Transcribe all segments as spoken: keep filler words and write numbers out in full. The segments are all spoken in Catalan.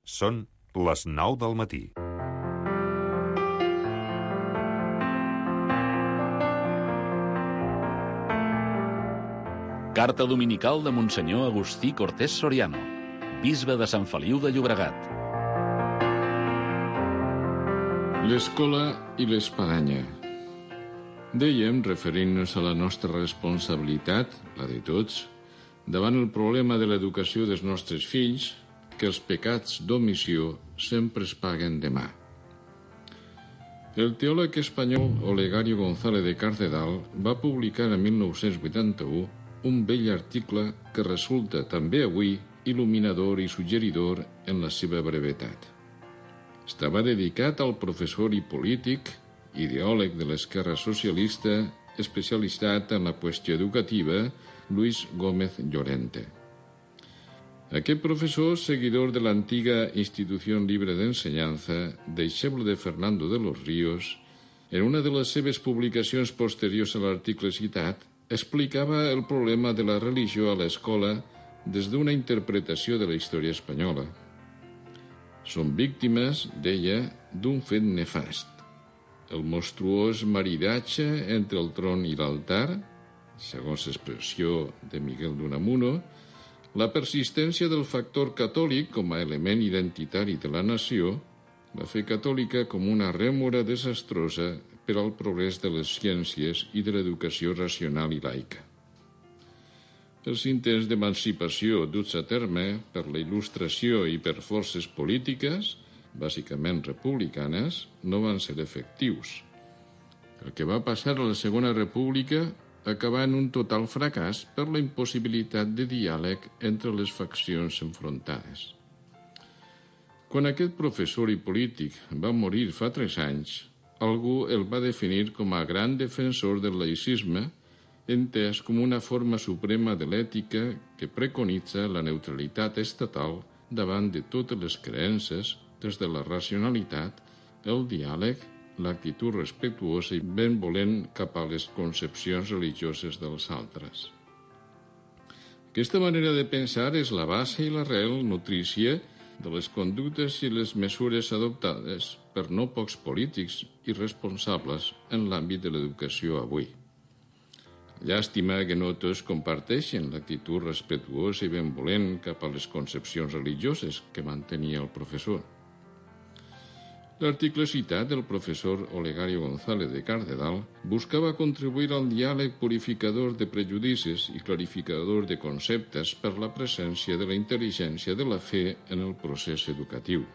Són les nou del matí. Carta dominical de Monsenyor Agustí Cortés Soriano, bisbe de Sant Feliu de Llobregat. L'escola i l'espadanya. Dèiem, referint-nos a la nostra responsabilitat, la de tots, davant el problema de l'educació dels nostres fills, que els pecats d'omissió sempre es paguen demà. El teòleg espanyol Olegario González de Cardedal va publicar en mil nou-cents vuitanta-u un vell article que resulta també avui il·luminador i suggeridor en la seva brevetat. Estava dedicat al professor i polític, ideòleg de l'esquerra socialista, especialitzat en la qüestió educativa, Luis Gómez Llorente. Aquest professor, seguidor de l'antiga Institució Libre d'Ensenyança, deixeble de Fernando de los Ríos, en una de les seves publicacions posteriors a l'article citat, explicava el problema de la religió a l'escola des d'una interpretació de la història espanyola. Són víctimes, deia, d'un fet nefast. El monstruós maridatge entre el tron i l'altar, segons l'expressió de Miguel d'Unamuno, la persistència del factor catòlic com a element identitari de la nació, la fe catòlica com una rèmora desastrosa per al progrés de les ciències i de l'educació racional i laica. Els intents d'emancipació duts a terme per la il·lustració i per forces polítiques, bàsicament republicanes, no van ser efectius. El que va passar a la Segona República acabà en un total fracàs per la impossibilitat de diàleg entre les faccions enfrontades. Quan aquest professor i polític va morir fa tres anys, algú el va definir com a gran defensor del laïcisme, entès com una forma suprema de l'ètica que preconitza la neutralitat estatal davant de totes les creences, des de la racionalitat, el diàleg, l'actitud respectuosa i benvolent cap a les concepcions religioses dels altres. Aquesta manera de pensar és la base i l'arrel nutrícia de les conductes i les mesures adoptades per no pocs polítics i responsables en l'àmbit de l'educació avui. Llàstima que no tots comparteixen l'actitud respectuosa i benvolent cap a les concepcions religioses que mantenia el professor. L'article citat del professor Olegario González de Cardedal buscava contribuir al diàleg purificador de prejudicis i clarificador de conceptes per la presència de la intel·ligència de la fe en el procés educatiu.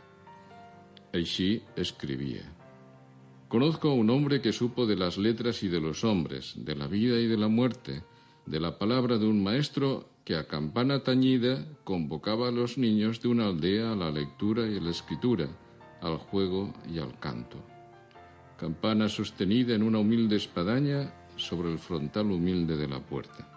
Així escribia: «Conozco a un hombre que supo de las letras y de los hombres, de la vida y de la muerte, de la palabra de un maestro que a campana tañida convocaba a los niños de una aldea a la lectura y a la escritura, al juego y al canto. Campana sostenida en una humilde espadaña sobre el frontal humilde de la puerta».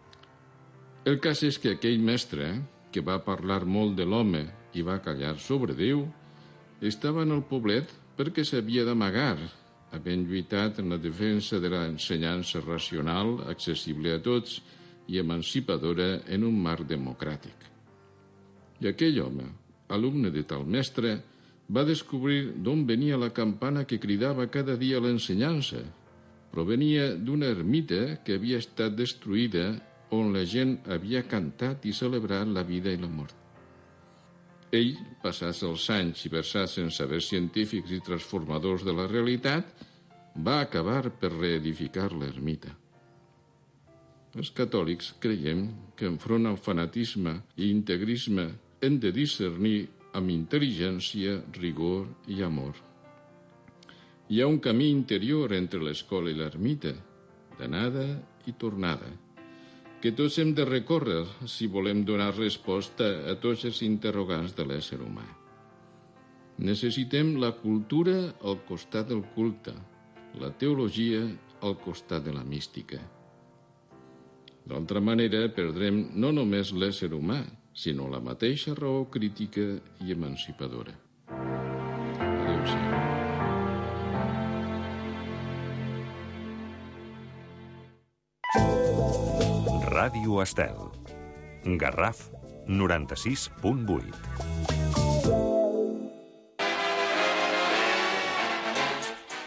El cas és que aquell mestre, que va parlar molt de l'home i va callar sobre Déu, estava en el poblet perquè s'havia d'amagar, havent lluitat en la defensa de l'ensenyança racional, accessible a tots i emancipadora en un marc democràtic. I aquell home, alumne de tal mestre, va descobrir d'on venia la campana que cridava cada dia l'ensenyança. Provenia d'una ermita que havia estat destruïda on la gent havia cantat i celebrat la vida i la mort. Ell, passats els anys i versats en sabers científics i transformadors de la realitat, va acabar per reedificar l'ermita. Els catòlics creiem que enfront al fanatisme i integrisme hem de discernir amb intel·ligència, rigor i amor. Hi ha un camí interior entre l'escola i l'ermita, d'anada i tornada, que tots hem de recórrer si volem donar resposta a tots els interrogants de l'ésser humà. Necessitem la cultura al costat del culte, la teologia al costat de la mística. D'altra manera, perdrem no només l'ésser humà, sinó la mateixa raó crítica i emancipadora. Adéu-siau. Ràdio Estel. Garraf noranta-sis punt vuit.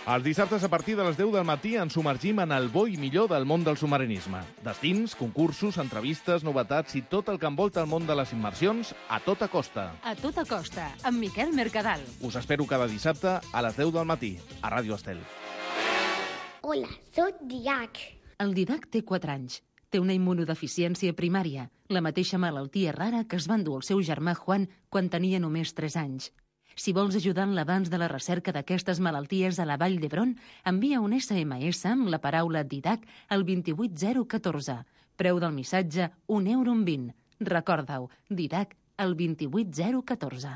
Els dissabtes a partir de les deu del matí ens submergim en el bo i millor del món del submarinisme. Destins, concursos, entrevistes, novetats i tot el que envolta el món de les immersions a tota costa. A tota costa, amb Miquel Mercadal. Us espero cada dissabte a les deu del matí, a Ràdio Estel. Hola, soc Didac. El Didac té quatre anys. Té una immunodeficiència primària, la mateixa malaltia rara que es va endur el seu germà Juan quan tenia només tres anys. Si vols ajudar en l'avanç de la recerca d'aquestes malalties a la Vall d'Hebron, envia un esse eme esse amb la paraula Didac al dos vuit zero un quatre. Preu del missatge, un euro amb vint. Recorda-ho, Didac al dos vuit zero un quatre.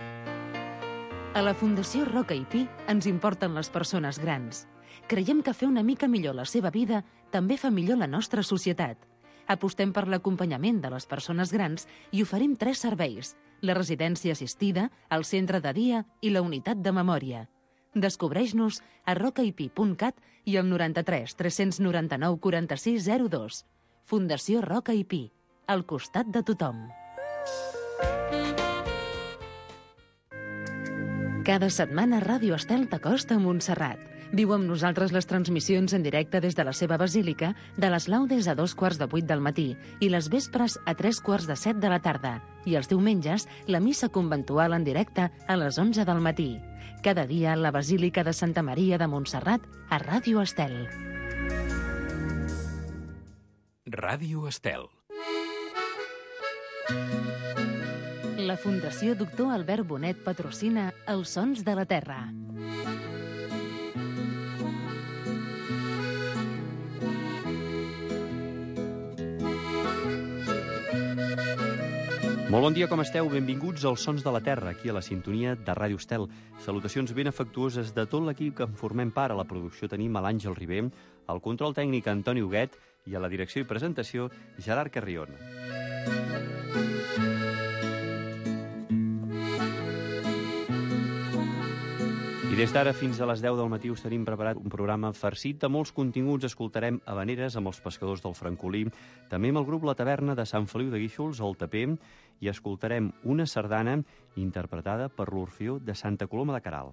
A la Fundació Roca i Pi ens importen les persones grans. Creiem que fer una mica millor la seva vida també fa millor la nostra societat. Apostem per l'acompanyament de les persones grans i oferim tres serveis: la residència assistida, el centre de dia i la unitat de memòria. Descobreix-nos a rocaipi punt cat i al noranta-tres tres noranta-nou quaranta-sis zero dos. Fundació Roca i Pi, al costat de tothom. Cada setmana Ràdio Estel t'acosta a Montserrat. Viu amb nosaltres les transmissions en directe des de la seva basílica de les laudes a dos quarts de vuit del matí i les vespres a tres quarts de set de la tarda. I els diumenges, la missa conventual en directe a les onze del matí. Cada dia, la Basílica de Santa Maria de Montserrat a Ràdio Estel. Ràdio Estel. La Fundació Doctor Albert Bonet patrocina Els Sons de la Terra. Molt bon dia, com esteu? Benvinguts als Sons de la Terra, aquí a la sintonia de Ràdio Estel. Salutacions ben afectuoses de tot l'equip que en formem part. A la producció tenim a l'Àngel Ribé, al control tècnic Antoni Huguet i a la direcció i presentació Gerard Carrion. I des d'ara fins a les deu del matí us tenim preparat un programa farcit de molts continguts. Escoltarem havaneres amb els pescadors del Francolí, també amb el grup La Taverna de Sant Feliu de Guíxols, al Taper, i escoltarem una sardana interpretada per l'Orfeó de Santa Coloma de Queralt.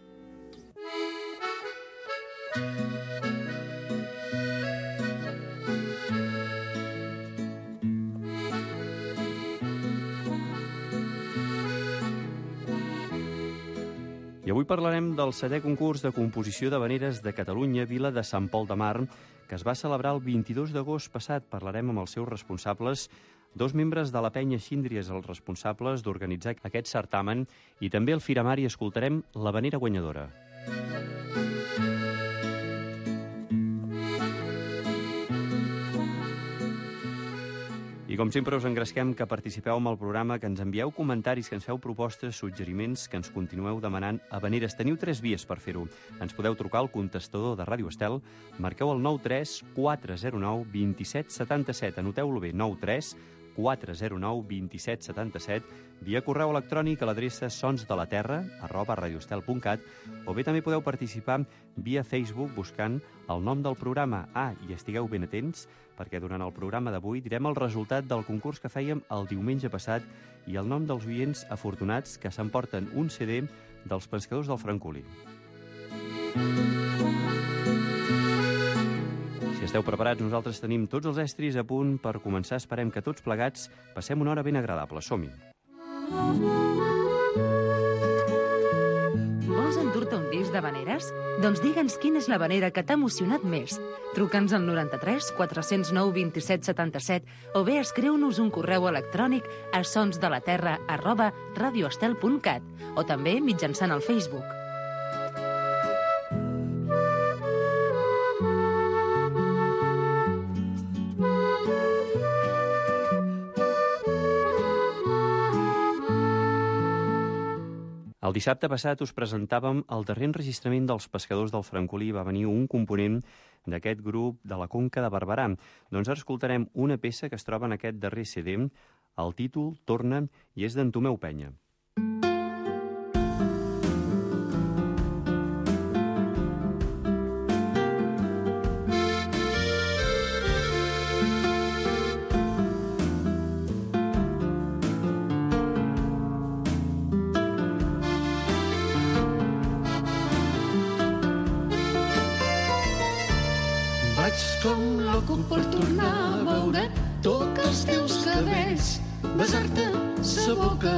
I avui parlarem del setè concurs de composició d'havaneres de Catalunya, Vila de Sant Pol de Mar, que es va celebrar el vint-i-dos d'agost passat. Parlarem amb els seus responsables, dos membres de la penya Xíndries, els responsables d'organitzar aquest certamen, i també al Firamari escoltarem l'havanera guanyadora. I com sempre us engresquem que participeu amb el programa, que ens envieu comentaris, que ens feu propostes, suggeriments, que ens continueu demanant havaneres. Teniu tres vies per fer-ho. Ens podeu trucar al contestador de Ràdio Estel, marqueu el nou tres quatre zero nou dos set set set, anoteu-lo bé, nou tres quatre zero nou dos set set set, via correu electrònic a l'adreça sonsdelaterra arroba radioestel punt cat, o bé també podeu participar via Facebook buscant el nom del programa. Ah, i estigueu ben atents, perquè durant el programa d'avui direm el resultat del concurs que fèiem el diumenge passat i el nom dels oients afortunats que s'emporten un ce de dels pescadors del Francolí. Si esteu preparats, nosaltres tenim tots els estris a punt per començar. Esperem que tots plegats passem una hora ben agradable. Som-hi! Vols endur-te un disc d'havaneres? Doncs digue'ns quina és l'havanera que t'ha emocionat més. Truca'ns al noranta-tres quatre zero nou dos set set set o bé escriu-nos un correu electrònic a sonsdelaterra arroba radioestel punt cat o també mitjançant el Facebook. El dissabte passat us presentàvem el darrer enregistrament dels pescadors del Francolí. Va venir un component d'aquest grup de la Conca de Barberà. Doncs ara escoltarem una peça que es troba en aquest darrer ce de. El títol Torna i és d'en Tomeu Penya. Vaig com loco per tornar a veure tocar els teus cabells, besar-te sa boca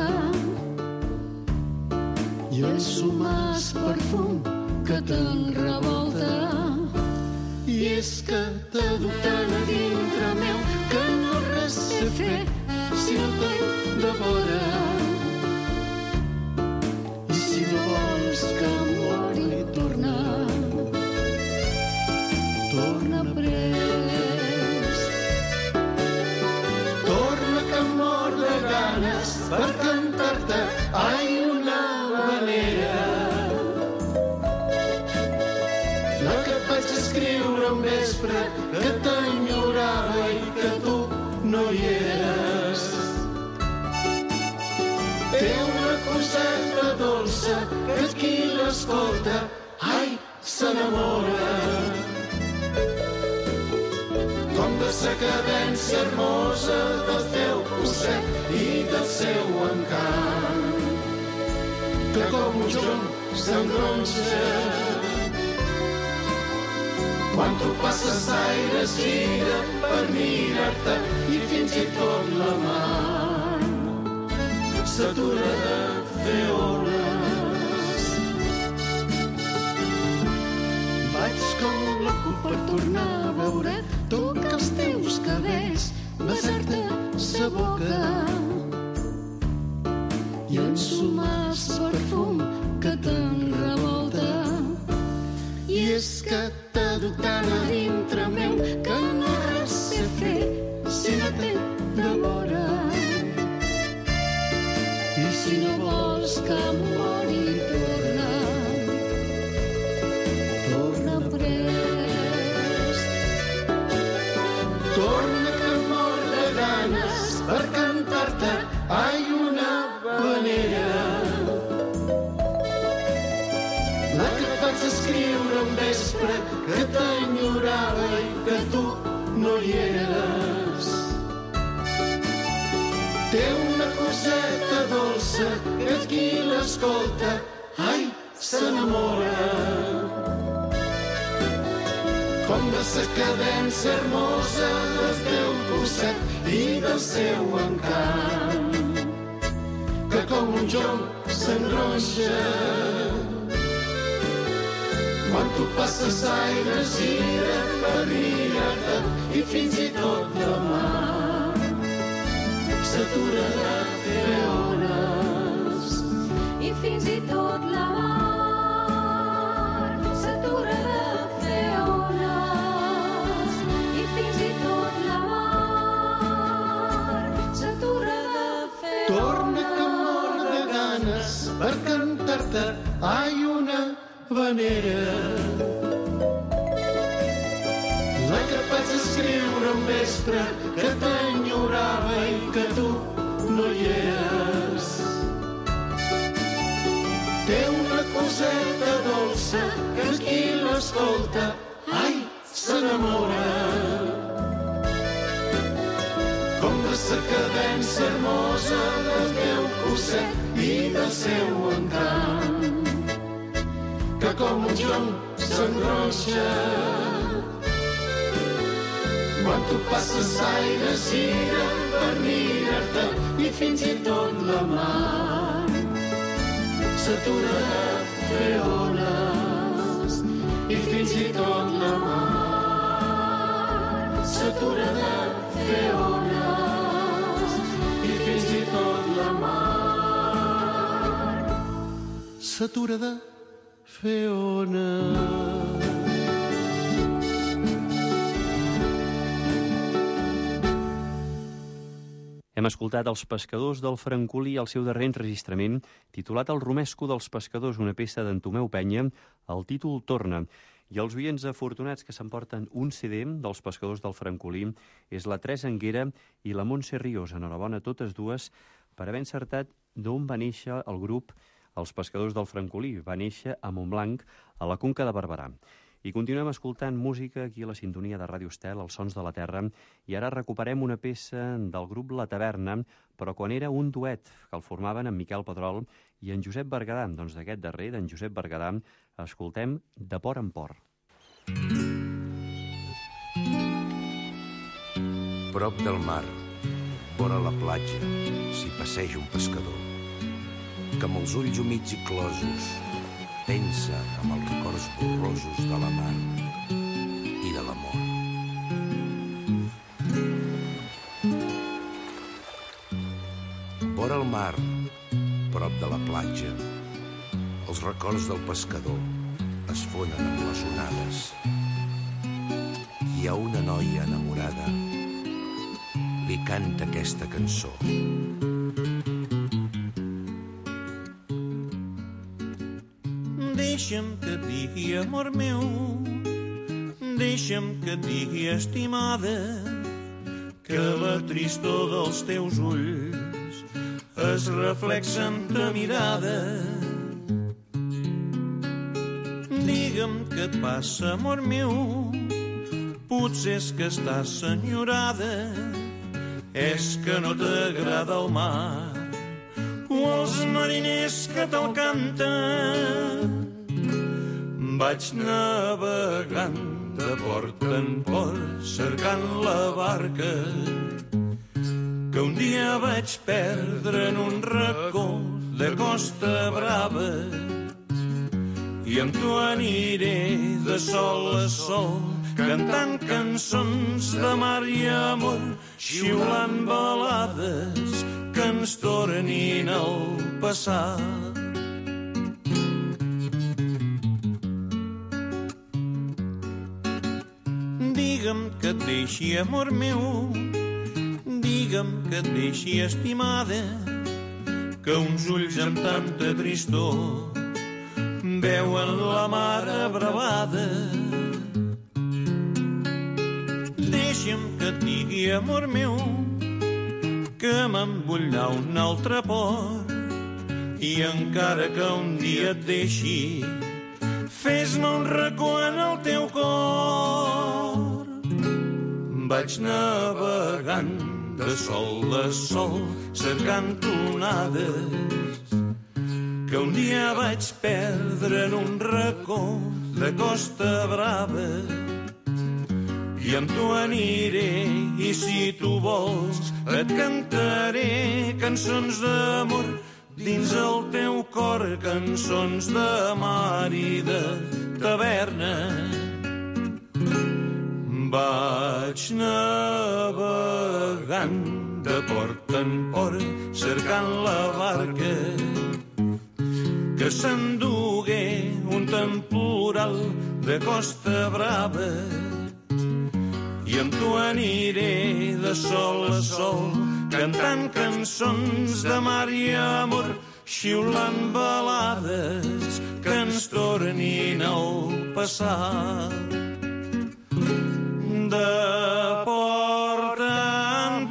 i ensumar el perfum que te'n revolta. I és que t'ha dut tan a dintre meu que no res sé fer si no t'he de vora. I si no vols que mori tornar, torna prest. Torna que em mor de ganes per cantar-te, ai, una manera. La que vaig escriure un vespre que t'enyorava i que tu no hi eres. Té una coseta dolça que qui l'escolta, ai, s'enamora. Com de sa cadència hermosa del teu cosset i del seu encant, que com un jonc s'engronxa. Quan tu passes aire gira per mirar-te i fins i tot la mar s'atura de fer ones. Vaig com un loco per tornar a veure tocar els teus cabells, besar-te sa boca i ensumar el perfum que te'n revolta. I és que t'ha dut tan a dintre meu que no res sé fer si no t'he de vora. I si no vols que mori torna, torna prest. Torna que em mor de ganes per cantar-te, ai, una havanera. La que vaig escriure un vespre que t'enyorava i que tu no hi eres. Té una coseta dolça que qui l'escolta, ai, s'enamora. Com de sa cadència hermosa del teu cosset i del seu encant, que com un jonc s'engronxa. Quan tu passes aire gira per mirar-te i fins i tot la mar s'atura de fer ones. I fins i tot la mar s'atura de fer ones. I fins i tot la mar s'atura de fer ones. Torna que em mor de ganes per cantar-te, ai, una havanera. La que vaig escriure un vespre que t'enyorava i que tu no hi eres. Té una coseta dolça que qui l'escolta, ai, s'enamora. Com de sa cadència hermosa del teu cosset i del seu encant, que com un jonc s'engronxa. Quan tu passes aire gira per mirar-te i fins i tot la mar s'atura de fer ones. I fins i tot la mar s'atura de fer ones. I fins i tot la mar s'atura de fer ones. Hem escoltat Els pescadors del Francolí al seu darrer enregistrament, titulat El romesco dels pescadors, una peça d'en Tomeu Penya. El títol torna. I els oients afortunats que s'emporten un C D dels pescadors del Francolí és la Teresa Anguera i la Montse Ríos. Enhorabona a totes dues per haver encertat d'on va néixer el grup Els pescadors del Francolí. Va néixer a Montblanc, a la Conca de Barberà. I continuem escoltant música aquí a la sintonia de Ràdio Estel, Els sons de la terra, i ara recuperem una peça del grup La Taverna, però quan era un duet que el formaven en Miquel Pedrol i en Josep Berguedà. Doncs d'aquest darrer, d'en Josep Berguedà, escoltem De port en port. Prop del mar, vora la platja, s'hi passeja un pescador que amb els ulls humits i closos pensa amb els records borrosos de la mar i de l'amor. Vora el mar, prop de la platja, els records del pescador es fonen amb les onades. Hi ha una noia enamorada, li canta aquesta cançó. Deixa'm que et digui, amor meu, deixa'm que et digui, estimada, que la tristor dels teus ulls es reflexa en ta mirada. Digue'm què et passa, amor meu, potser és que estàs enyorada, és que no t'agrada el mar o els mariners que te'l canten. Vaig navegant de port en port cercant la barca que un dia vaig perdre en un racó de Costa Brava, i amb tu aniré de sol a sol cantant cançons de mar i amor, xiulant balades que ens tornin al passat. Digue'm que et deixi, amor meu, digue'm que et deixi, estimada, que uns ulls amb tanta tristor veuen la mar abravada. Deixa'm que et digui, amor meu, que me'n vull anar a un altre port, i encara que un dia et deixi, fes-me un racó en el teu cor. Vaig navegant de sol a sol cercant onades que un dia vaig perdre en un racó de Costa Brava, i amb tu aniré, i si tu vols et cantaré cançons d'amor dins el teu cor, cançons de mar i de taverna. Vaig navegant de port en port cercant la barca que s'endugué un temporal de Costa Brava, i amb tu aniré de sol a sol cantant cançons de mar i amor, xiulant balades que ens tornin al passat. De port en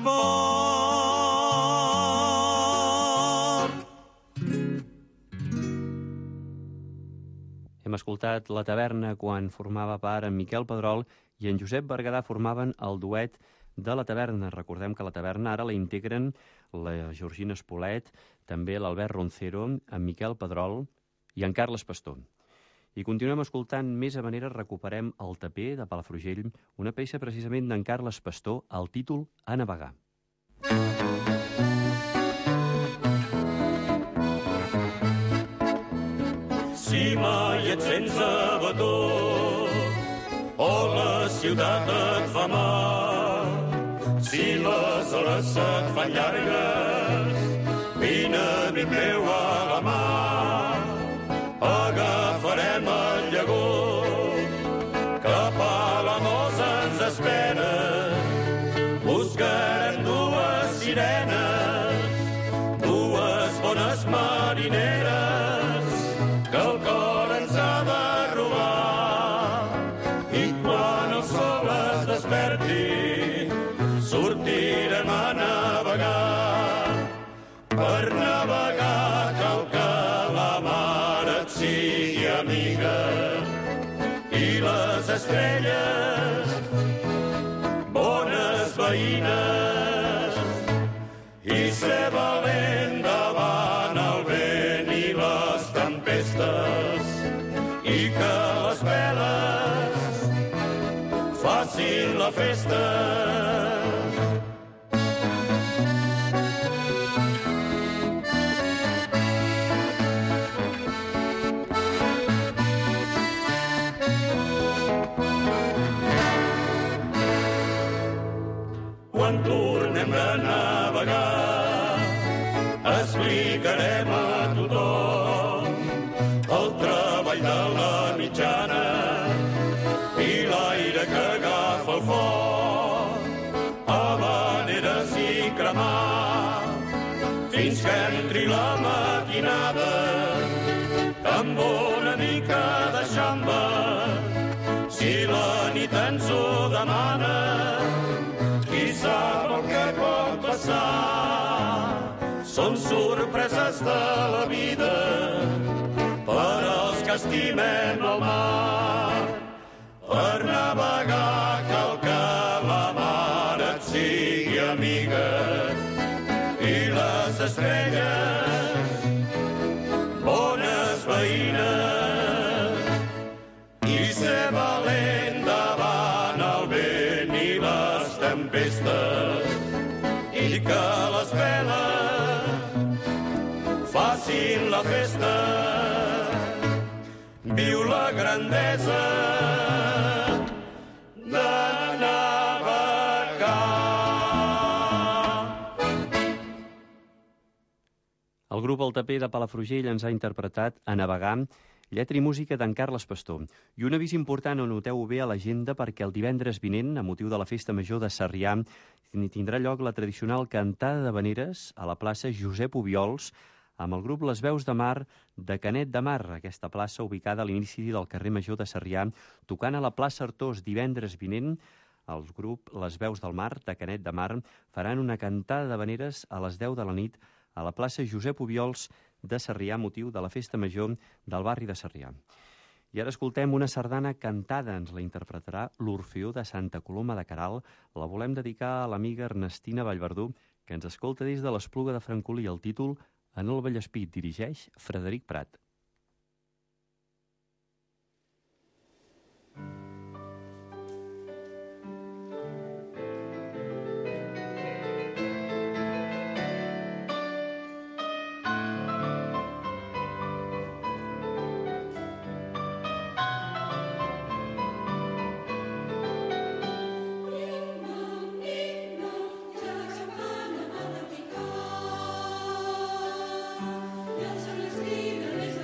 port. Hem escoltat La Taverna quan formava part en Miquel Pedrol i en Josep Berguedà formaven el duet de La Taverna. Recordem que La Taverna ara la integren la Georgina Espolet, també l'Albert Roncero, en Miquel Pedrol i en Carles Pastor. I continuem escoltant Més Havaneres, recuperem El taper de Palafrugell, una peça precisament d'en Carles Pastor, el títol A navegar. Si mai et sents abatut o la ciutat et fa mal, si les hores se't fan llargues, vine, amic meu, a la mà. Agafarem el llagut, cap a la Mosa ens espera. Buscarem dues sirenes, dues bones marineres, que el cor ens ha de robar. I quan el sol es desperti, sortirem a navegar. Per navegar cal que la mar et sigui amiga i les estrelles bones veïnes, i ser valent davant el vent i les tempestes, i que les veles facin la festa. amb una mica de xamba. Si la nit ens ho demana, qui sap el que pot passar. Són sorpreses de la vida per als que estimem el mar. Per navegar cal que la mar et sigui amiga i les estrelles bones veïnes, i ser valent davant el vent i les tempestes, i que les veles facin la festa. Viu la grandesa de navegar. El grup El Taper de Palafrugell ens ha interpretat A navegar, lletra i música d'en Carles Pastor. I un avís important, anoteu-ho bé a l'agenda, perquè el divendres vinent, a motiu de la Festa Major de Sarrià, tindrà lloc la tradicional cantada d'havaneres a la plaça Josep Obiols, amb el grup Les Veus de Mar de Canet de Mar, aquesta plaça ubicada a l'inici del carrer Major de Sarrià, tocant a la plaça Artós divendres vinent. El grup Les Veus del Mar de Canet de Mar faran una cantada d'havaneres a les deu de la nit a la plaça Josep Obiols de Sarrià, motiu de la Festa Major del barri de Sarrià. I ara escoltem una sardana cantada, ens la interpretarà l'Orfeó de Santa Coloma de Queralt. La volem dedicar a l'amiga Ernestina Vallverdú, que ens escolta des de l'Espluga de Francolí. El títol En el Vallespí, dirigeix Frederic Prat. Yes,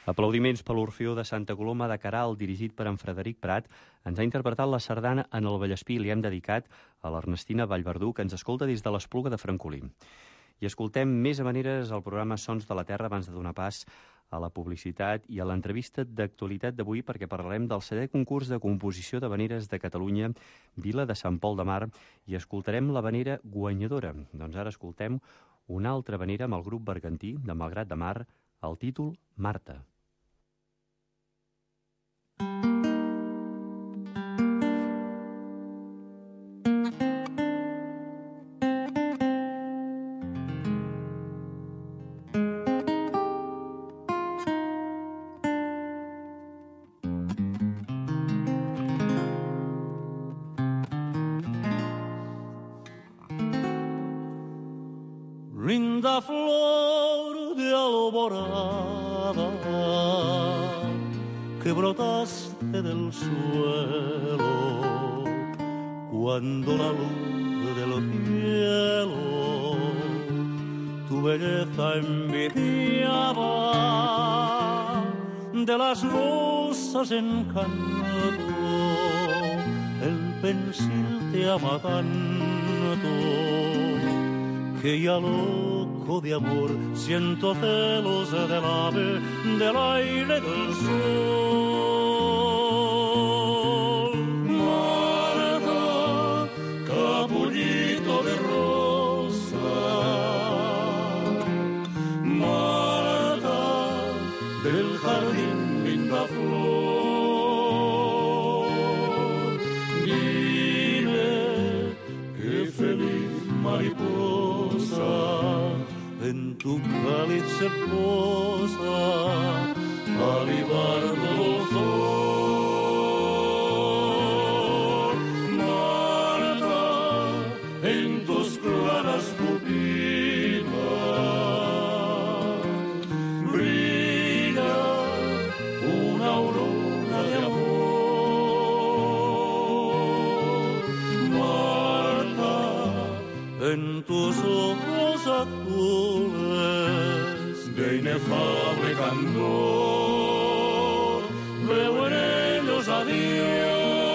Aplaudiments per l'Orfeó de Santa Coloma de Queralt, dirigit per en Frederic Prat, ens ha interpretat la sardana En el Vallespí i li hem dedicat a l'Ernestina Vallverdú, que ens escolta des de l'Espluga de Francolí. I escoltem més habaneres al programa Sons de la Terra abans de donar pas a la publicitat i a l'entrevista d'actualitat d'avui, perquè parlarem del setè concurs de composició d'habaneres de Catalunya, Vila de Sant Pol de Mar, i escoltarem l'habanera guanyadora. Doncs ara escoltem una altra habanera amb el grup bergantí de Malgrat de Mar, el títol Marta. Linda flor de alborada que brotaste del suelo cuando la luz del cielo tu belleza envidiaba, de las rosas encanto el pensil te ama tanto que ya loco de amor siento celos del ave, del aire, del sol. Marta, capullito de rosa, Marta, del jardín linda flor, dime qué feliz mariposa en tu cáliz se posa, alivar dulzor. Marta, en tus claras pupilas brilla una aurora de amor. Marta, en tus ojos azules de inefable candor veo en ellos a Dios.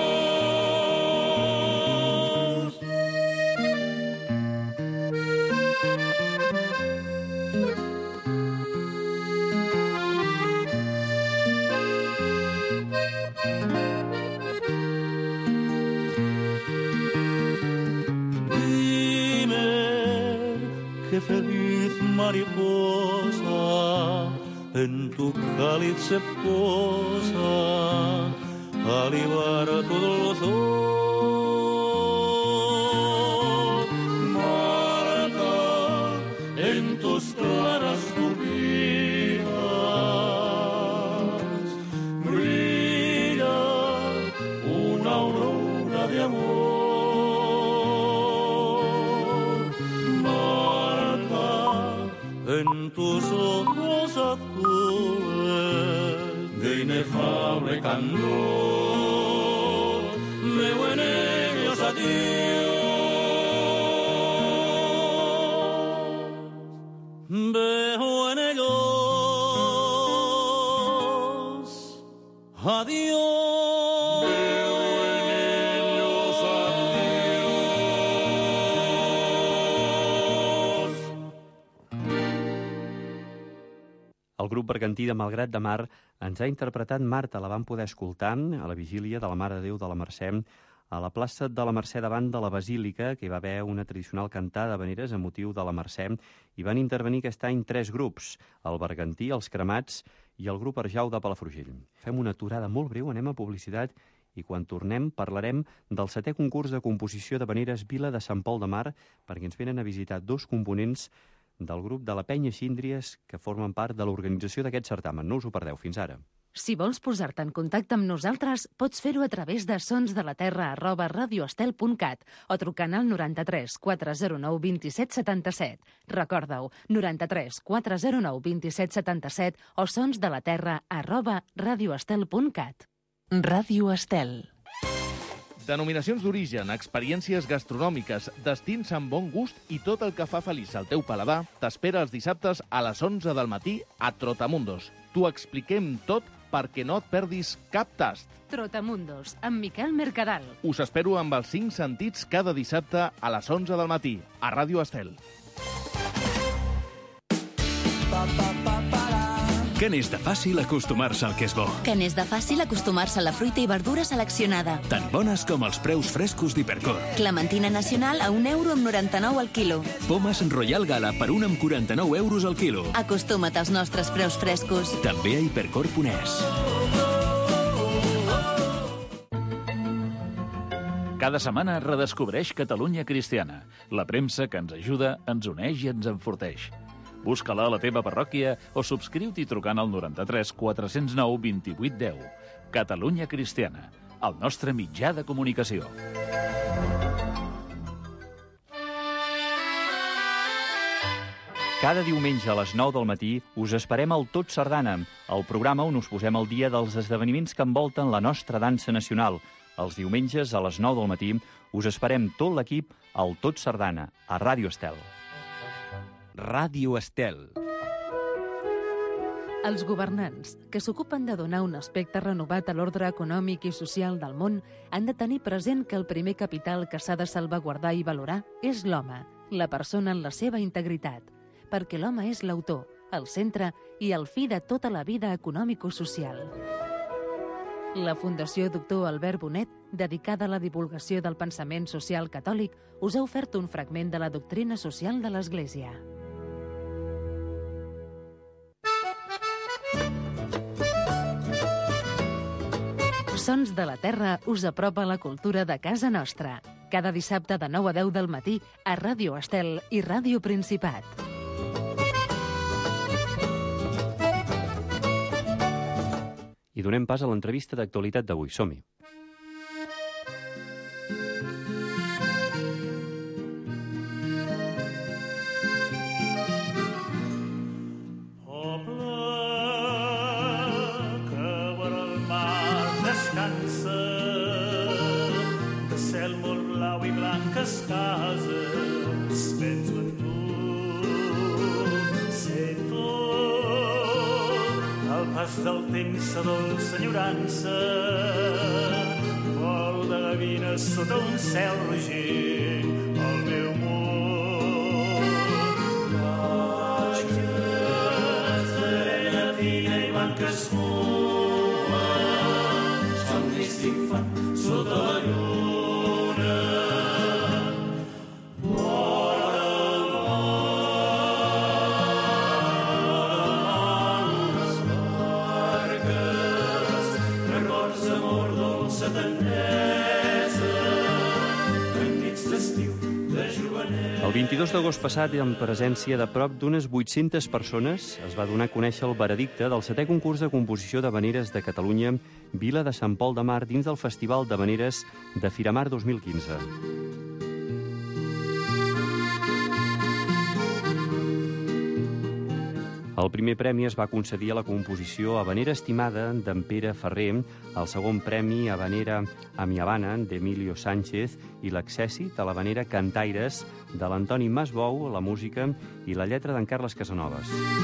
Qué feliz mariposa en tu cáliz se posa, al libar tu dulzor. Marta, en tus claras pupilas brilla una aurora de amor. En tus ojos azules de inefable candor veo en ellos a Dios, veo en ellos a Dios. El grup bergantí de Malgrat de Mar ens ha interpretat Marta. La vam poder escoltar a la vigília de la Mare de Déu de la Mercè a la plaça de la Mercè davant de la Basílica, que hi va haver una tradicional cantada d'habaneres a motiu de la Mercè, i van intervenir aquest any tres grups, el bergantí, els cremats i el grup Arjau de Palafrugell. Fem una aturada molt breu, anem a publicitat i quan tornem parlarem del setè concurs de composició d'habaneres Vila de Sant Pol de Mar, perquè ens venen a visitar dos components del grup de la Penya Síndries que formen part de l'organització d'aquest certamen. No us ho perdeu. Fins ara. Si vols posar-te en contacte amb nosaltres, pots fer-ho a través de sonsdelaterra arroba radioestel punt cat o trucant al noranta-tres quatre zero nou vint set setanta-set. Recorda-ho, noranta-tres quatre zero nou vint set setanta-set o sonsdelaterra arroba radioestel punt cat. Ràdio Estel. Denominacions d'origen, experiències gastronòmiques, destins amb bon gust i tot el que fa feliç al teu paladar t'espera els dissabtes a les onze del matí a Trotamundos. T'ho expliquem tot perquè no et perdis cap tast. Trotamundos, amb Miquel Mercadal. Us espero amb els cinc sentits cada dissabte a les onze del matí, a Ràdio Estel. Que n'és de fàcil acostumar-se al que és bo. Que n'és de fàcil acostumar-se a la fruita i verdura seleccionada. Tan bones com els preus frescos d'Hipercor. Clementina nacional a un euro amb noranta-nou al quilo. Pomes Royal Gala per un amb quaranta-nou euros al quilo. Acostuma't als nostres preus frescos. També a hipercor punt es. Cada setmana redescobreix Catalunya Cristiana, la premsa que ens ajuda, ens uneix i ens enforteix. Busca-la a la teva parròquia o subscriu-t'hi trucant al noranta-tres quatre zero nou vint-i-vuit deu. Catalunya Cristiana, el nostre mitjà de comunicació. Cada diumenge a les nou del matí us esperem al Tot Sardana, el programa on us posem al dia dels esdeveniments que envolten la nostra dansa nacional. Els diumenges a les nou del matí us esperem tot l'equip al Tot Sardana, a Ràdio Estel. Ràdio Estel. Els governants, que s'ocupen de donar un aspecte renovat a l'ordre econòmic i social del món, han de tenir present que el primer capital que s'ha de salvaguardar i valorar és l'home, la persona en la seva integritat, perquè l'home és l'autor, el centre i el fi de tota la vida econòmico-social. La Fundació Doctor Albert Bonet, dedicada a la divulgació del pensament social catòlic, us ha ofert un fragment de la doctrina social de l'Església. Sons de la Terra us apropa la cultura de casa nostra. Cada dissabte de nou a deu del matí a Ràdio Estel i Ràdio Principat. I donem pas a l'entrevista d'actualitat d'avui. Som-hi. Del temps sa dolça enyorança, vol de gavines sota un cel rogent, el meu món. Platges d'arena fina i blanques mues, somnis d'infant sota la lluna. El vint-i-dos d'agost passat, en presència de prop d'unes vuit-centes persones, es va donar a conèixer el veredicte del setè concurs de composició d'havaneres de Catalunya, Vila de Sant Pol de Mar, dins del Festival d'Havaneres de Firamar dos mil quinze. El primer premi es va concedir a la composició Havanera Estimada d'en Pere Ferrer, el segon premi Havanera a mi Habana d'Emilio Sánchez i l'accèssit a l'Havanera Cantaires de l'Antoni Masbou, la música i la lletra d'en Carles Casanovas.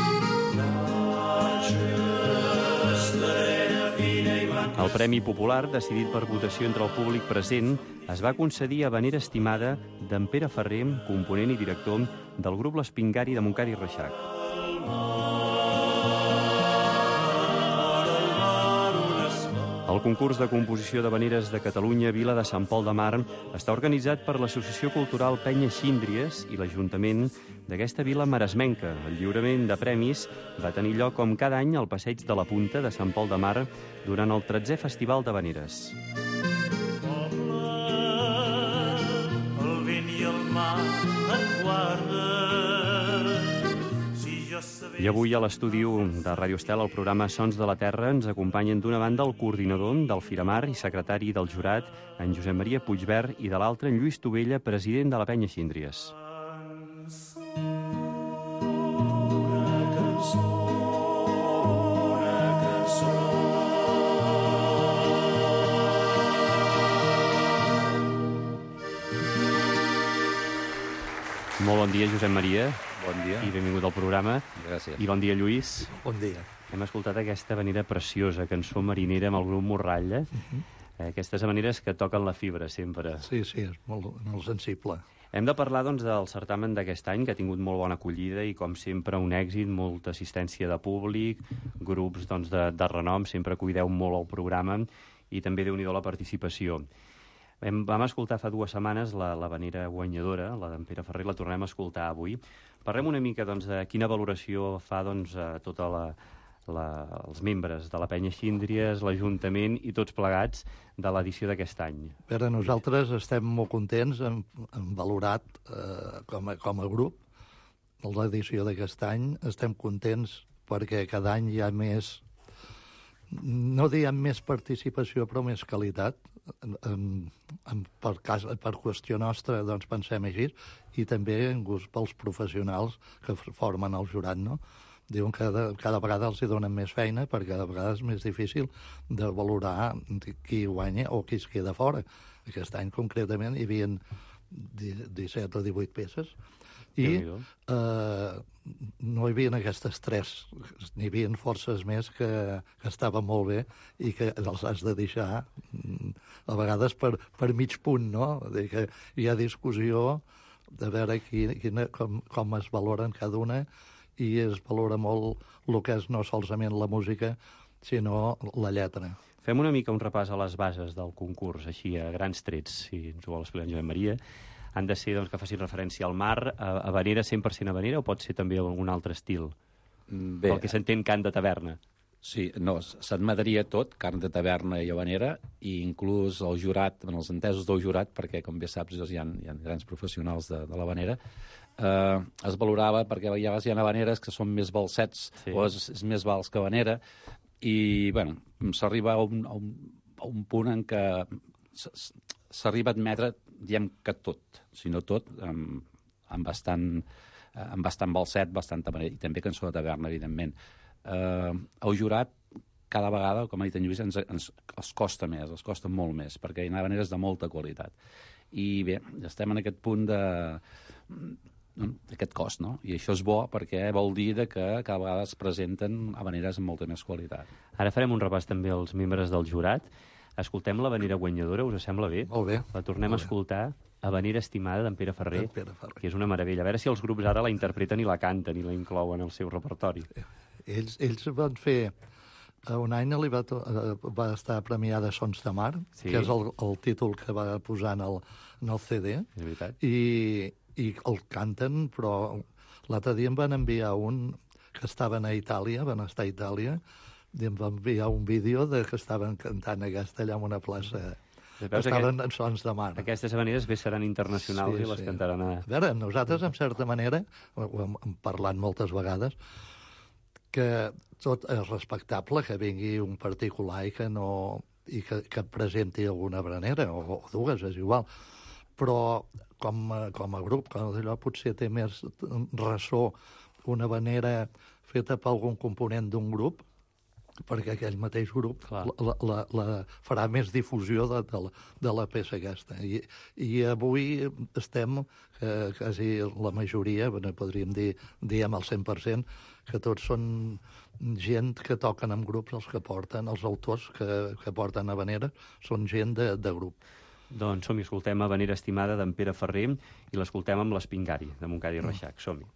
El Premi Popular, decidit per votació entre el públic present, es va concedir a Havanera Estimada d'en Pere Ferrer, component i director del grup L'Espingari de Montcada i Reixac. El concurs de composició d'havaneres de Catalunya, Vila de Sant Pol de Mar, està organitzat per l'Associació Cultural Penya Xíndries i l'Ajuntament d'aquesta vila maresmenca. El lliurament de premis va tenir lloc com cada any al passeig de la Punta de Sant Pol de Mar durant el tretzè Festival d'Havaneres. El vent i el mar et guarden. I avui a l'estudi de Ràdio Estel, al programa Sons de la Terra, ens acompanyen d'una banda el coordinador del Firamar i secretari del jurat, en Josep Maria Puigvert, i de l'altra en Lluís Tovella, president de la Penya Xíndries. Molt bon dia, Josep Maria. Bon dia. I benvingut al programa. Gràcies. I bon dia, Lluís. Bon dia. Hem escoltat aquesta havanera preciosa, cançó marinera amb el grup Morralla. Uh -huh. Aquestes havaneres que toquen la fibra, sempre. Sí, sí, és molt, molt sensible. Hem de parlar, doncs, del certamen d'aquest any, que ha tingut molt bona acollida i, com sempre, un èxit, molta assistència de públic, grups doncs, de, de renom, sempre cuideu molt el programa i també, déu-n'hi-do, la participació. Hem, vam escoltar fa dues setmanes la, la havanera guanyadora, la d'en Pere Ferrer, la tornem a escoltar avui. Parlem una mica doncs, de quina valoració fa doncs, a tota la, la, els membres de la Penya Síndries, l'Ajuntament i tots plegats de l'edició d'aquest any. A veure, nosaltres estem molt contents, hem, hem valorat eh, com, a, com a grup l'edició d'aquest any. Estem contents perquè cada any hi ha més, no diem més participació, però més qualitat. En, en, per, cas, per qüestió nostra, doncs pensem així, i també en gust pels professionals que formen el jurat, no? Diuen que cada, cada vegada els hi donen més feina perquè cada vegada és més difícil de valorar qui guanya o qui es queda fora. Aquest any, concretament, hi havia disset o divuit peces i eh, no hi havia aquestes tres. N'hi havia forces més que, que estaven molt bé i que els has de deixar a vegades per, per mig punt, no? Dir que hi ha discussió de veure qui, quina, com, com es valoren cada una i es valora molt el que és no solament la música, sinó la lletra. Fem una mica un repàs a les bases del concurs, així a grans trets, si ens ho vol explicar en Josep Maria. Han de ser doncs, que facin referència al mar, a havanera, cent per cent havanera, o pot ser també algun altre estil? Bé, el que s'entén cant de taverna. Sí, no, s'admetria tot, carn de taverna i havanera, i inclús el jurat, en els entesos del jurat, perquè, com bé saps, hi ha, hi ha grans professionals de, de l'havanera, eh, es valorava, perquè a vegades hi ha habaneres que són més balsets, sí. o és, és més vals que havanera, i, bueno, s'arriba a, un, a, un, a un punt en què s'arriba a admetre, diem que tot, si no tot, amb, amb, bastant, amb bastant balset, bastant havanera, i també cançó de taverna, evidentment. Eh, el jurat, cada vegada, com ha dit en Lluís, ens, ens, els costa més, els costa molt més, perquè hi ha habaneres de molta qualitat. I bé, estem en aquest punt de... d'aquest cost, no? I això és bo perquè vol dir que cada vegada es presenten habaneres amb molta més qualitat. Ara farem un repàs també als membres del jurat. Escoltem l'havanera guanyadora, us sembla bé? Molt bé. La tornem Molt a escoltar, Havanera estimada d'en Pere Ferrer, Pere Ferrer, que és una meravella. A veure si els grups ara la interpreten i la canten i la inclouen al seu repertori. Ells, ells van fer... Un any li va, va estar premiada Sons de Mar, sí. que és el, el títol que va posar en el, en el C D. És veritat. I, i el canten, però l'altre dia em van enviar un que estaven a Itàlia, van estar a Itàlia, i em van enviar un vídeo de que estaven cantant aquesta allà en una plaça. Estaven en Sons de Mar. Aquestes habaneres bé seran internacionals sí, i les sí. cantaran a... A veure, nosaltres, en certa manera, ho hem parlat moltes vegades, que tot és respectable que vingui un particular i que no i que, que presenti alguna habanera, o, o dues, és igual. Però com a, com a grup, com allò potser té més ressò una habanera feta per algun component d'un grup, perquè aquell mateix grup la, la, la farà més difusió de, de, la, de la peça aquesta. I, i avui estem, eh, quasi la majoria, bueno, podríem dir, diem el cent per cent, que tots són gent que toquen en grups, els que porten, els autors que, que porten habanera, són gent de, de grup. Doncs som-hi, escoltem Havanera estimada d'en Pere Ferrer i l'escoltem amb l'Espingari, de Montcada i Reixac. Som-hi.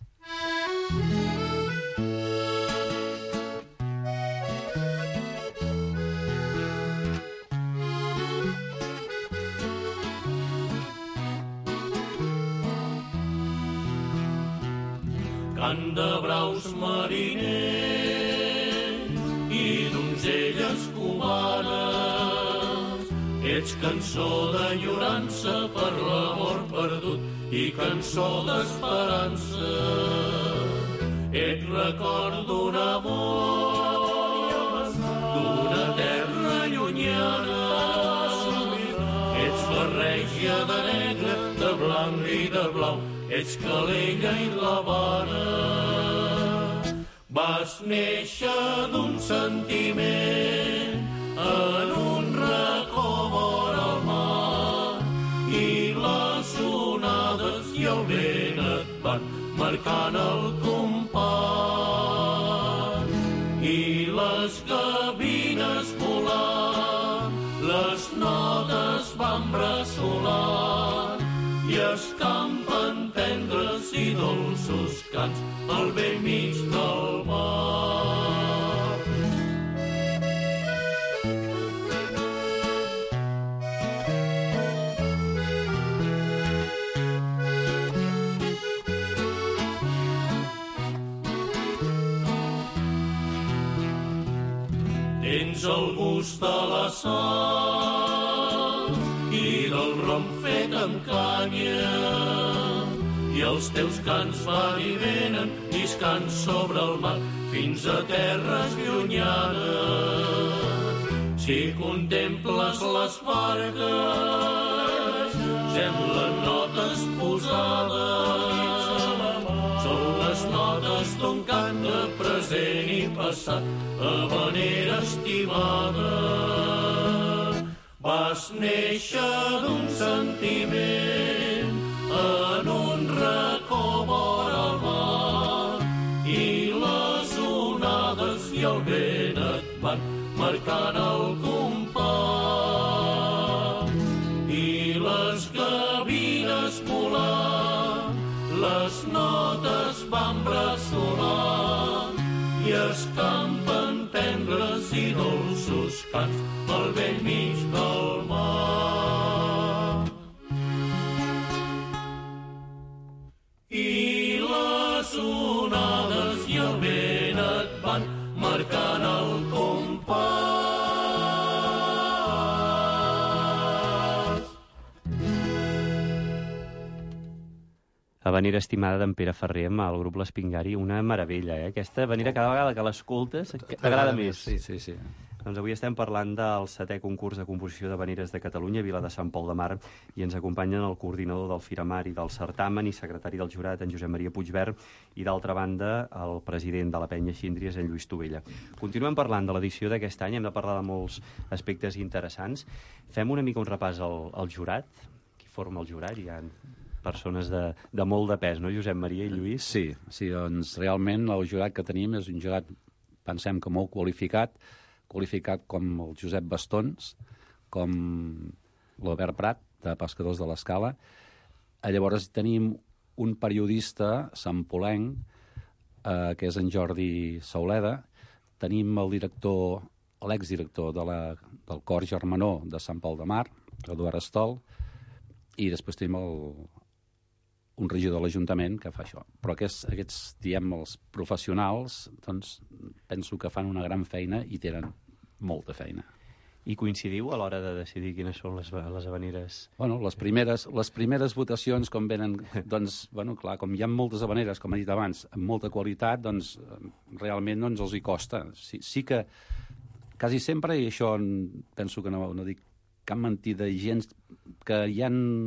Cant de braus mariners i donzelles cubanes, ets cançó d'enyorança per l'amor perdut i cançó d'esperança. Ets record d'un amor, d'una terra llunyana, ets barreja de negre, de blanc i de blau, ets Calella i l'Havana. Vas néixer d'un sentiment en un racó vora el mar i les onades i el vent et van marcant el compàs. I les gavines volant, les notes van bressolant i escampen tendres i dolços cants al vell mig del mar. Tens el gust de la sal i del rom fet amb canya, i els teus cants van i venen lliscant sobre el mar fins a terres llunyanes. Si contemples les barques, semblen notes posades, són les notes d'un cant de present i passat, havanera estimada. Vas néixer d'un sentiment en un racó vora el mar, i les onades i el vent et van marcant el compàs. I les gavines volant, les notes van bressolant i escampen tendres i dolços cants al vell mig del mar. I les onades i el vent et van marcant el compàs. Havanera estimada d'en Pere Ferrer amb el grup l'Espingari, una meravella, eh? Aquesta havanera, cada vegada que l'escoltes t'agrada més. Sí, sí, sí. Doncs avui estem parlant del setè concurs de composició d'havaneres de Catalunya, Vila de Sant Pol de Mar, i ens acompanyen el coordinador del Firamar i del certamen i secretari del jurat, en Josep Maria Puigvert, i d'altra banda, el president de la Penya Síndries, en Lluís Tovella. Continuem parlant de l'edició d'aquest any, hem de parlar de molts aspectes interessants. Fem una mica un repàs al, al jurat. Qui forma el jurat? Hi ha persones de, de molt de pes, no, Josep Maria i Lluís? Sí, sí, doncs realment el jurat que tenim és un jurat, pensem que molt qualificat, qualificat com el Josep Bastons, com l'Albert Prat, de Pescadors de l'Escala. Llavors tenim un periodista sampolenc, eh, que és en Jordi Sauleda. Tenim el director, l'exdirector de la, del Cor Germanó de Sant Pol de Mar, Eduard Estol, i després tenim el, un regidor de l'Ajuntament que fa això. Però aquests, aquests, diem, els professionals, doncs, penso que fan una gran feina i tenen molta feina. I coincidiu a l'hora de decidir quines són les, les havaneres? Bueno, les primeres, les primeres votacions, com venen, doncs, bueno, clar, com hi ha moltes havaneres, com he dit abans, amb molta qualitat, doncs, realment no ens els hi costa. Sí, sí que, quasi sempre, i això penso que no, no dic cap mentida, gens, que hi ha,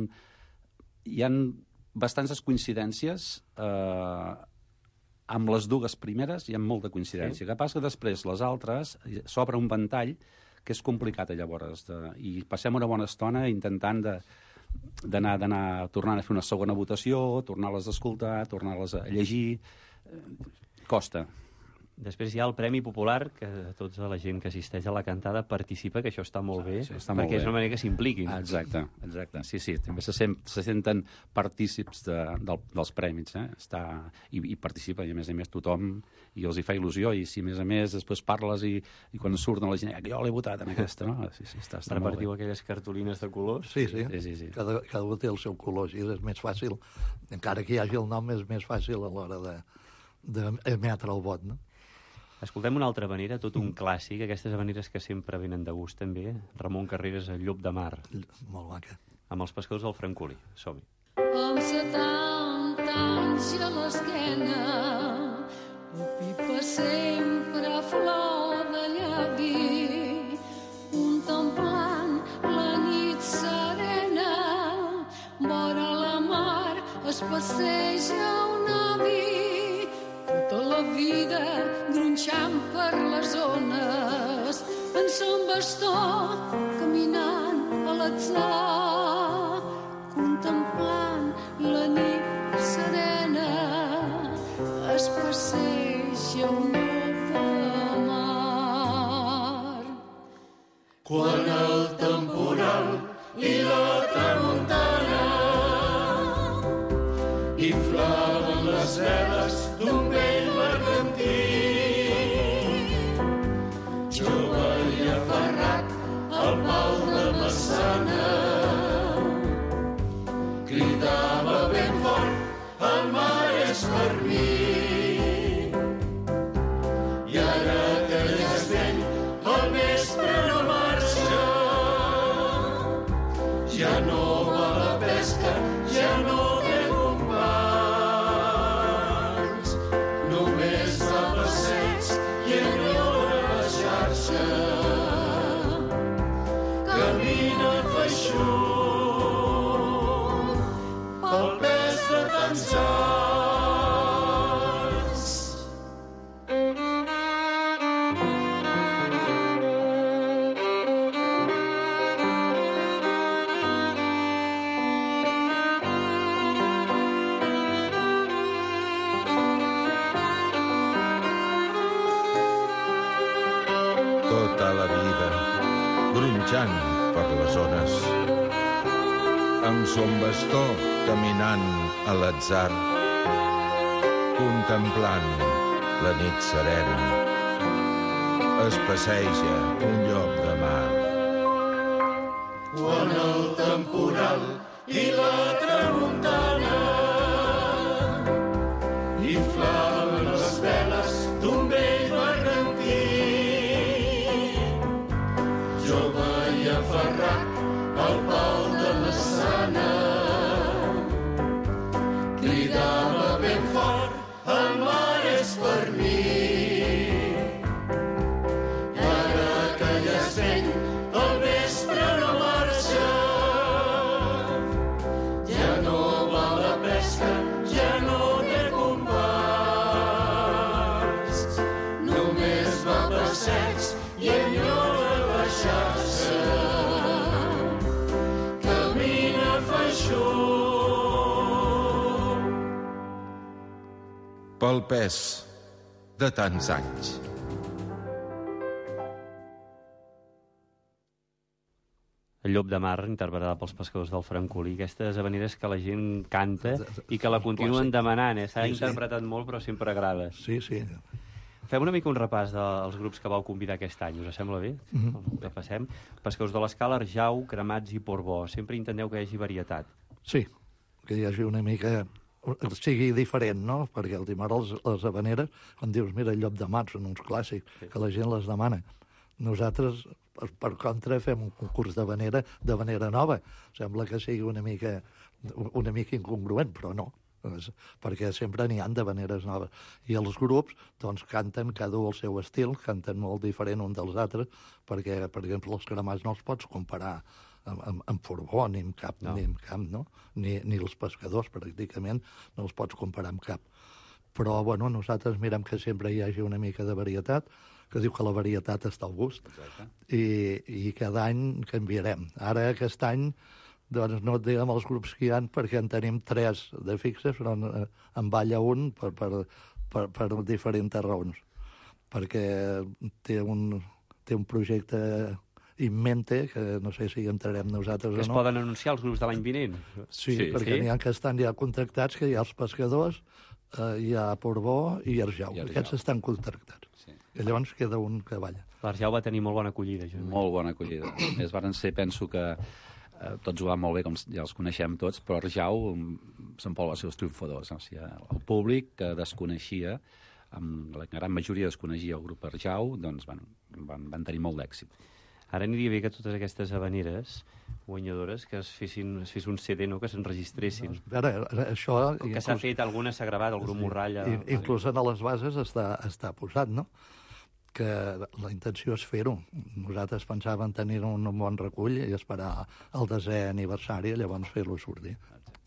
hi ha bastantes coincidències, eh, amb les dues primeres hi ha molta coincidència. Sí. Que passa que després les altres s'obre un ventall que és complicat llavors. De, I passem una bona estona intentant de, d'anar, d'anar tornant a fer una segona votació, tornar-les a escoltar, tornar-les a llegir. Costa. Després hi ha el Premi Popular, que tota la gent que assisteix a la cantada participa, que això està molt bé, sí, està molt perquè bé. És una manera que s'impliquin. Exacte, exacte. Sí, sí, també se, sent, se senten partícips de, del, dels premis, eh? Està, i, i participa, i a més a més tothom, i els hi fa il·lusió, i si a més a més després parles i, i quan surten la gent, jo l'he votat en aquesta, no? Sí, sí, està, està Repartiu molt bé. Aquelles cartolines de colors? Sí, sí, sí, sí, sí. Cada, cada un té el seu color, així és més fàcil, encara que hi hagi el nom, és més fàcil a l'hora de, d'emetre el vot, no? Escoltem una altra havanera, tot un clàssic, aquestes havaneres que sempre venen de gust també. Ramon Carreras, el Llop de Mar. Molt maca. Amb els pescadors del Francolí. Som-hi. Amb setanta anys a l'esquena, la pipa sempre flor de llavi, contemplant la nit serena, vora la mar es passeja un avi, tota la vida gronxant per les ones, en son bastó caminant a l'atzar, contemplant la nit serena. Quan el temporal i la tramuntana inflaven les veles d'un vell bergantí, jo veia aferrat al pal de Massana, cridava ben fort, el mar és per mi. I ara que ja és vell, al vespre no marxa, ja no va a la pesca, ja no té companys, només va a passeig i enyora la xarxa, camina feixuc pel pes de tants anys. Tota la vida, gronxant per les ones, amb son bastó caminant a l'atzar, contemplant la nit serena, es passeja un llop de mar. Quan el temporal i la tramuntana inflaven les veles d'un vell bergantí, jo veia aferrat al pal de Massana, cridava ben fort, el mar és per mi. Ara que ja és vell, al vespre no marxa, ja no va a la pesca, ja no té companys, només va a passeig i enyora la xarxa, camina feixuc. Pel pes de tants anys. El llop de mar, interpretada pels pescadors del Francolí, aquestes havaneres que la gent canta i que la continuen demanant, eh? S'ha Sí, sí. interpretat molt, però sempre agrada. Sí, sí. Fem una mica un repàs dels grups que vau convidar aquest any, us sembla bé? Mhm. El repassem. Pescadors de l'Escala, Arjau, Cremats i Portbó. Sempre intenteu que hi hagi varietat. Sí, que hi hagi una mica... sigui diferent, no? Perquè el dimarts les, les habaneres, quan dius, mira, el llop de mar, són uns clàssics, sí, que la gent les demana. Nosaltres, per, per contra, fem un concurs d'habanera, d'habanera nova. Sembla que sigui una mica, una mica incongruent, però no, és, perquè sempre n'hi ha d'habaneres noves. I els grups, doncs, canten cada un el seu estil, canten molt diferent un dels altres, perquè, per exemple, els cremats no els pots comparar amb, amb, amb Forbó, ni amb cap, no. ni amb cap, no? Ni, ni els pescadors, pràcticament, no els pots comparar amb cap. Però, bueno, nosaltres mirem que sempre hi hagi una mica de varietat, que diu que la varietat està al gust, i, i cada any canviarem. Ara, aquest any, doncs no et diguem els grups que hi ha, perquè en tenim tres de fixes, però en, en balla un per, per, per, per diferents raons. Perquè té un, té un projecte in mente, que no sé si hi entrarem nosaltres o no. Que es poden anunciar els grups de l'any vinent? Sí, sí, perquè n'hi ha que estan ja contractats, que hi ha els pescadors, eh, hi ha Portbó i Arjau. I Arjau. Aquests estan contractats. Sí. I llavors queda un que balla. L'Arjau va tenir molt bona acollida. Jo. Molt bona acollida. Es varen ser, penso que eh, tots ho van molt bé, com ja els coneixem tots, però Arjau, Sant Pol va ser els triomfadors. No? O sigui, el públic que desconeixia, amb la gran majoria desconeixia el grup Arjau, doncs van, van, van tenir molt d'èxit. Ara aniria bé que totes aquestes habaneres guanyadores que es fessin, es fes un C D, no? Que s'enregistressin. A veure, això... Que inclús... s'ha fet, alguna s'ha gravat, el grup sí, Morralla... I, inclús en les bases està, està posat, no? Que la intenció és fer-ho. Nosaltres pensàvem tenir un bon recull i esperar el desè aniversari, llavors fer-lo sortir.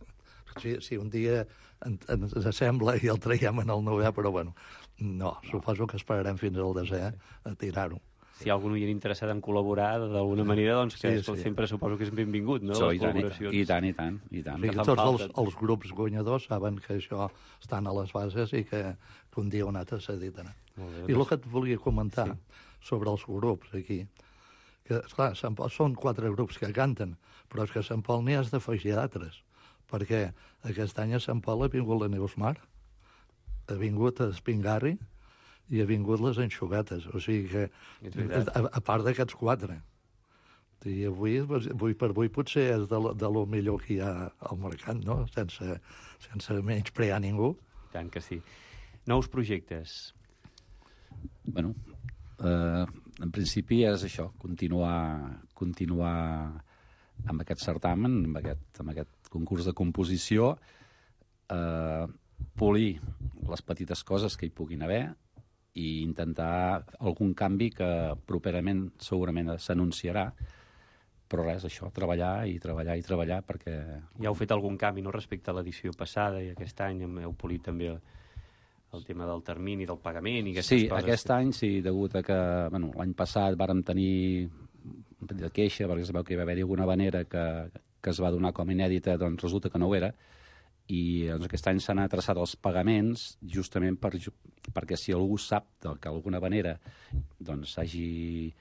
Si, si un dia ens sembla i el traiem en el novè, però bueno, no, suposo que esperarem fins al desè a tirar-ho. Si hi ha algun oient interessat en col·laborar d'alguna manera, doncs que sí, sí. sempre suposo que és benvingut, no? So, i, tant, i tant, i tant, i tant. Sí, tots els, els grups guanyadors saben que això estan a les bases i que, que un dia o un altre s'editarà. I el que et volia comentar sí. sobre els grups aquí, que, esclar, a Sant Pol són quatre grups que canten, però és que a Sant Pol n'hi has d'afegir d'altres, perquè aquest any a Sant Pol ha vingut la Neus Mar, ha vingut Espingarri i ha vingut les Enxugates, o sigui que, a, a part d'aquests quatre. I avui, avui per avui potser és de lo, de lo millor que hi ha al mercat, no? Sense, sense menysprear ningú. Tant que sí. Nous projectes. Bueno, eh, en principi és això, continuar, continuar amb aquest certamen, amb aquest, amb aquest concurs de composició, eh, polir les petites coses que hi puguin haver i intentar algun canvi que properament segurament s'anunciarà, però res, això, treballar i treballar i treballar perquè... Ja heu fet algun canvi, no?, respecte a l'edició passada i aquest any heu polit també el, el tema del termini, del pagament i aquestes sí, coses. Sí, aquest any sí, degut a que bueno, l'any passat vàrem tenir un petit de queixa perquè es veu que hi va haver alguna vanera que, que es va donar com inèdita, doncs resulta que no ho era, i doncs, aquest any s'han traçat els pagaments justament per, perquè si algú sap que alguna vanera doncs s'hagi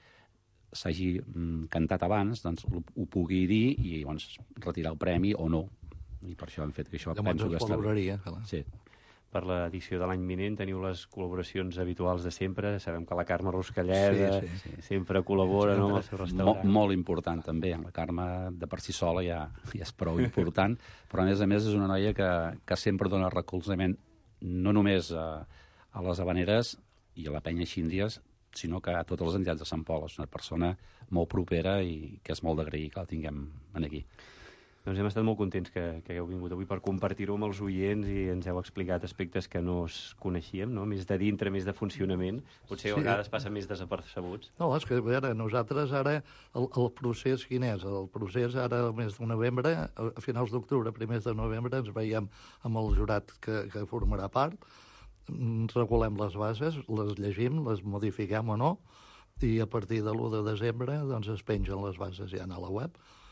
s'hagi mm, cantat abans, doncs ho, ho pugui dir i llavors retirar el premi o no. I per això hem fet que això llavors penso que està... valoraria, clar. Sí. Per l'edició de l'any vinent teniu les col·laboracions habituals de sempre. Sabem que la Carme Ruscalleda sí, sí, sí. sempre col·labora, sí, no, amb el seu restaurant. Molt, molt important, també. La Carme, de per si sola, ja, ja és prou important, però a més a més és una noia que, que sempre dona recolzament no només a, a les habaneres i a la penya Xíndies, sinó que a totes les entitats de Sant Pol. És una persona molt propera i que és molt d'agrair que la tinguem aquí. Doncs hem estat molt contents que, que hagueu vingut avui per compartir-ho amb els oients i ens heu explicat aspectes que no es coneixíem, no? Més de dintre, més de funcionament. Potser sí. A vegades passa més desapercebuts. No, és que a veure, nosaltres ara, el, el procés quin és? El procés ara, al mes de novembre, a finals d'octubre, primers de novembre, ens veiem amb el jurat que, que formarà part, regulem les bases, les llegim, les modifiquem o no, i a partir de l'u de desembre doncs, es pengen les bases ja a la web.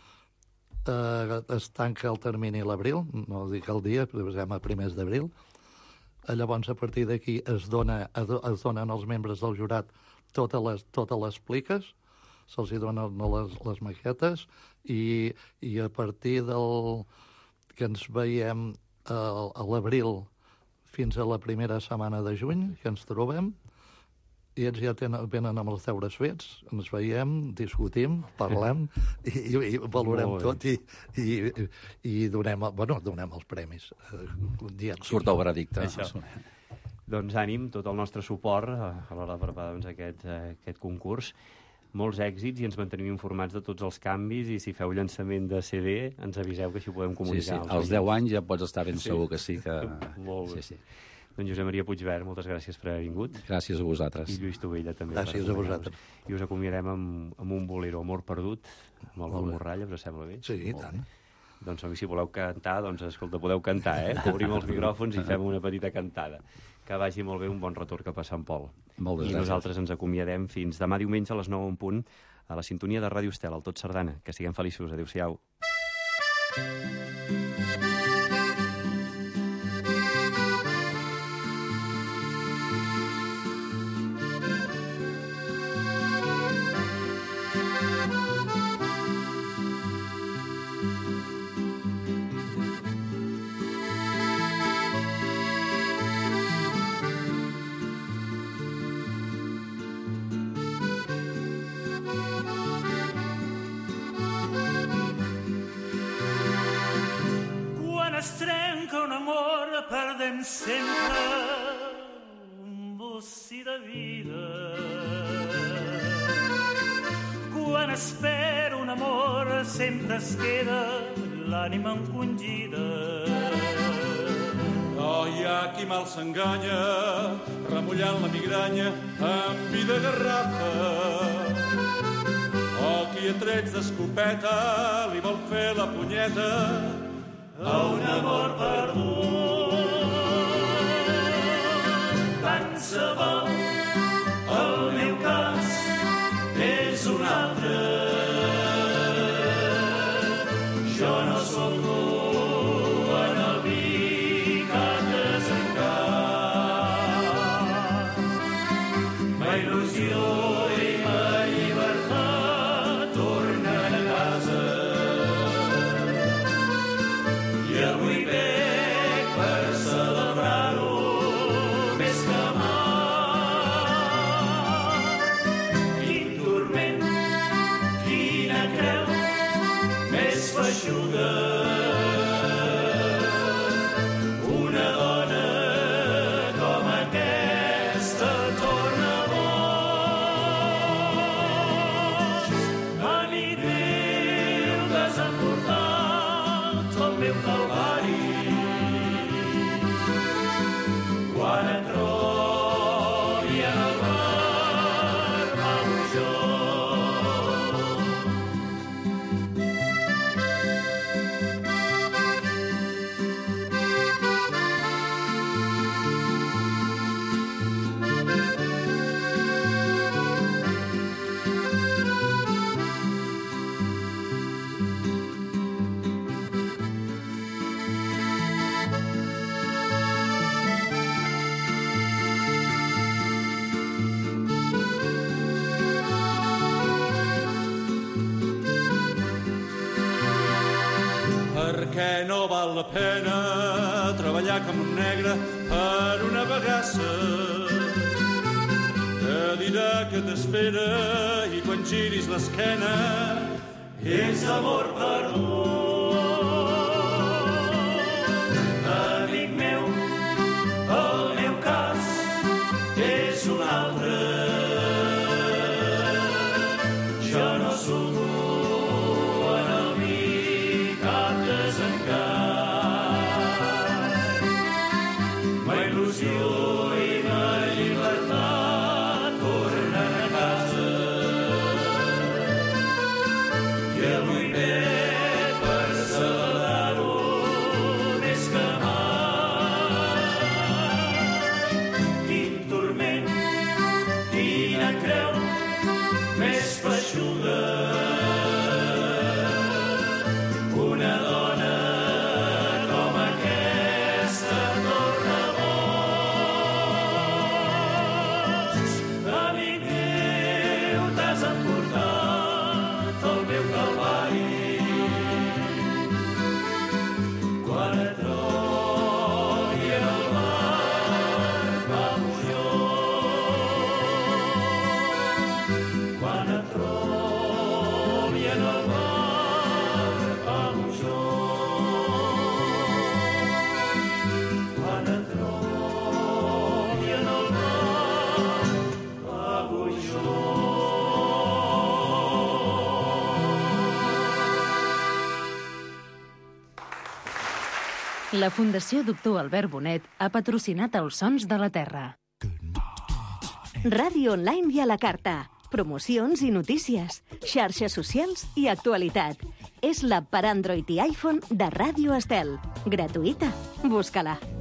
Eh, es tanca el termini a l'abril, no dic el dia, però estem a primers d'abril. Eh, llavors, a partir d'aquí es, dona, es donen als membres del jurat totes les, totes les pliques, se'ls donen les, les maquetes, i, i a partir del que ens veiem a, a l'abril fins a la primera setmana de juny, que ens trobem, i ells ja tenen, venen amb els deures fets, ens veiem, discutim, parlem, i, i, i valorem tot, i, i, i donem, bueno, donem els premis. Uh, Surt el veredicte. Això. Doncs ànim, tot el nostre suport a l'hora de preparar doncs, aquest, aquest concurs. Molts èxits i ens mantenim informats de tots els canvis i si feu llançament de C D ens aviseu que així ho podem comunicar. Sí, sí, als deu anys ja pots estar ben sí. segur que sí. Que... Molt bé. Sí, sí. Doncs Josep Maria Puigvert, moltes gràcies per haver vingut. Gràcies a vosaltres. I Lluís Tovella també. Gràcies a vosaltres. I us acomiadarem amb, amb un bolero, Amor perdut, amb el Vol Morralla, us sembla bé? Sí, i tant. Doncs si voleu cantar, doncs escolta, podeu cantar, eh? Obrim els micròfons i fem una petita cantada. Que vagi molt bé, un bon retorn cap a Sant Pol. Moltes I gràcies. nosaltres ens acomiadem fins demà diumenge a les nou en punt a la sintonia de Ràdio Estel, al Tot Sardana. Que siguem feliços. Adéu-siau. perdem sempre un bocí de vida. Quan espero un amor sempre es queda l'ànima encongida. No hi ha qui mal s'enganya remullant la migranya amb vi de garrafa, o qui a trets d'escopeta li vol fer la punyeta a un amor perdut. Tant se val, el meu cas és un altre. Jo no soc tu en el vi que has desencat. Ma il·lusió i ma llibertat meu calvari. Quan et trobi en el bar, parlo jo. Perquè no val la pena treballar com un negre per una bagassa que dirà que t'espera i quan giris l'esquena és amor perdut. Amic meu, el meu cas és un altre. Jo no surto en el vi cap desencant. Ma il·lusió i ma llibertat tornen a casa. I avui ve per celebrar-ho més que mai. Quin turment, quina creu més feixuga. Una dona com aquesta torna boig. Amic meu, t'has emportat el meu calvari. Quan et trobi en el bar, parlo jo. Quan et trobi en el bar, parlo jo. Quan et trobi en el bar, parlo jo. La Fundació Doctor Albert Bonet ha patrocinat els Sons de la Terra. Ràdio online i a la carta. Promocions i notícies, xarxes socials i actualitat. És l'app per Android i iPhone de Ràdio Estel. Gratuïta. Busca-la.